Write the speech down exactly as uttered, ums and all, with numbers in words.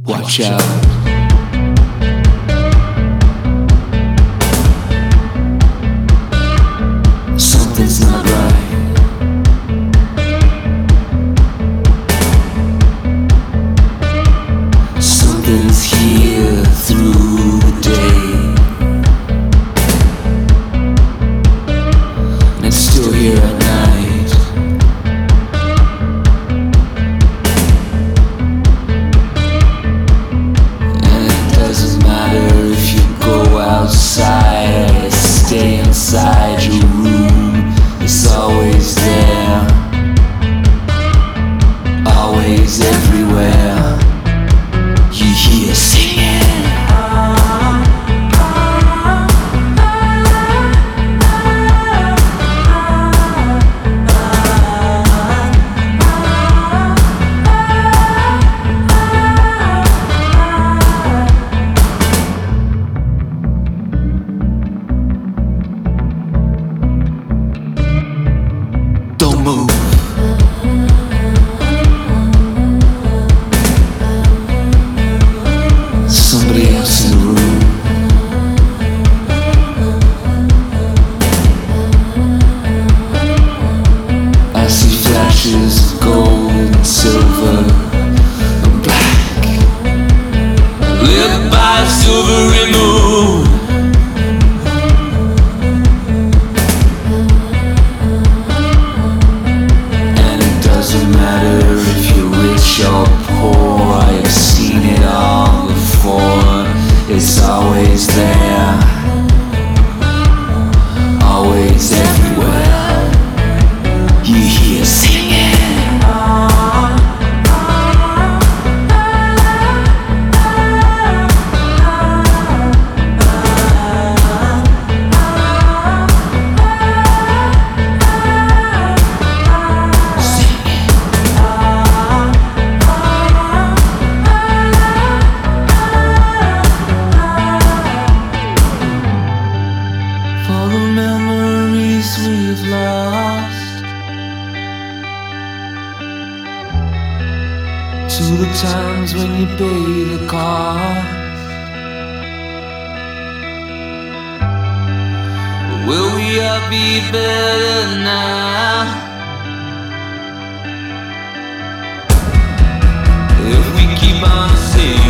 Watch out. Something's not right. Something's here through the day, and it's still here at night. And it doesn't matter if you go outside or you stay inside your room. It's always there, always everywhere. You hear singing. Don't move. Somebody else in the room. I see flashes of gold and silver and black, lit by a silvery moon. And it doesn't matter if you're rich or poor, I've seen it all before. It's always there, always everywhere. You hear singing. For the memories we've lost, to the times when you pay the cost. Will we all be better now if we keep on singing?